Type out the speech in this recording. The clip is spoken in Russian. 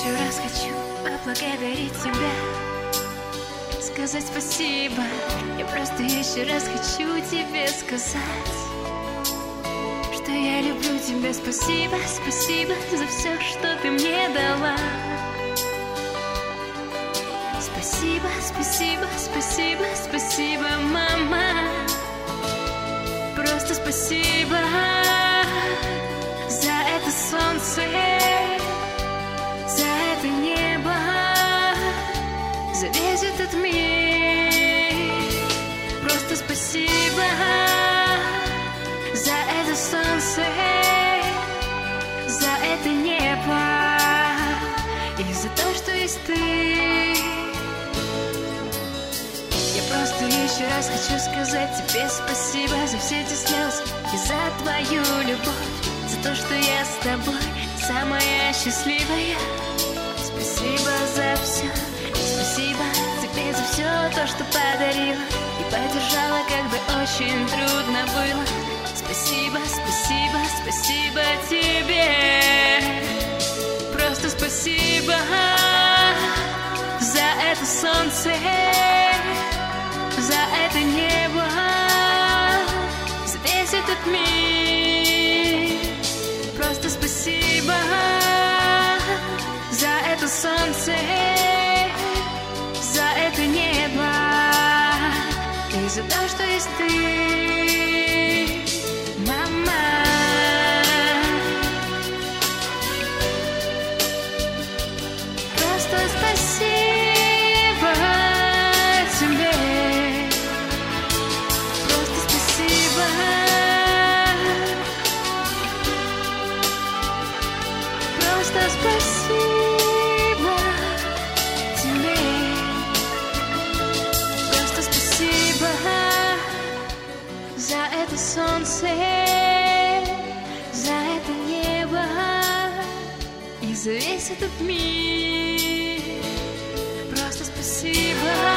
еще раз хочу поблагодарить тебя, сказать спасибо. Я просто еще раз хочу тебе сказать, что я люблю тебя. Спасибо, спасибо за все, что ты мне дала. Спасибо, спасибо, спасибо, спасибо, мама. Просто спасибо за это солнце, за это небо, за весь этот мир. Просто спасибо за это солнце, за это небо и за то, что есть ты. Я просто еще раз хочу сказать тебе спасибо за все эти слезы и за твою любовь, за то, что я с тобой самая счастливая. Спасибо за все, спасибо тебе за все то, что подарила и поддержала, когда очень трудно было. Спасибо, спасибо, спасибо тебе. Просто спасибо за это солнце, за это небо, за весь этот мир. Просто спасибо за это солнце, за это небо и за то, что есть ты, мама. Просто спасибо тебе. Просто спасибо тебе. Просто спасибо за это солнце, за это небо и за весь этот мир. Просто спасибо.